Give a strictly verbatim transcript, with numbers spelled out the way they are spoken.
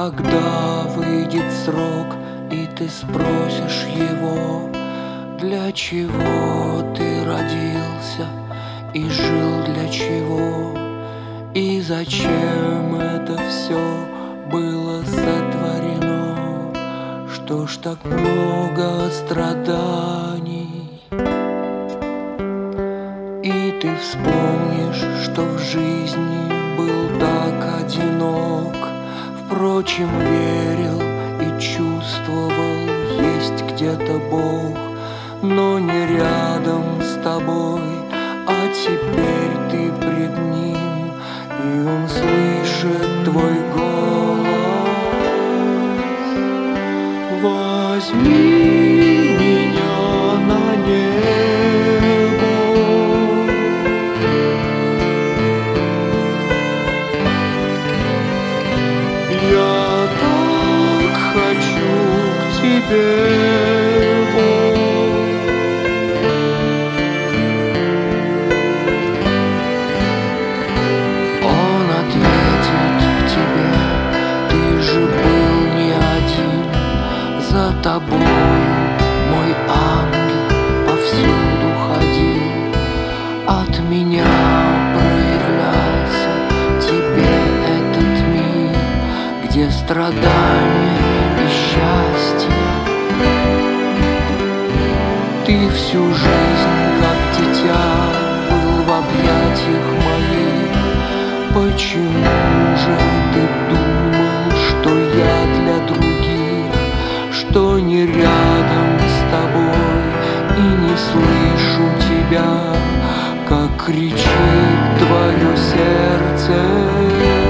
Когда выйдет срок, и ты спросишь его, для чего ты родился и жил для чего, и зачем это все было сотворено, что ж так много страданий. И ты вспомнишь, что в жизни был так одинок, впрочем, верил и чувствовал, есть где-то Бог, но не рядом с тобой, а теперь ты пред Ним, и Он слышит твой голос. Возьми меня на небо, я так хочу к тебе, Бог. Он ответит тебе, ты же был не один, за тобою мой ангел повсюду ходил, от меня проявлялся тебе этот мир, где страдания и счастье. Ты всю жизнь, как дитя, был в объятиях моих. Почему же ты думал, что я для других, что не рядом с тобой и не слышу тебя, как кричит твое сердце?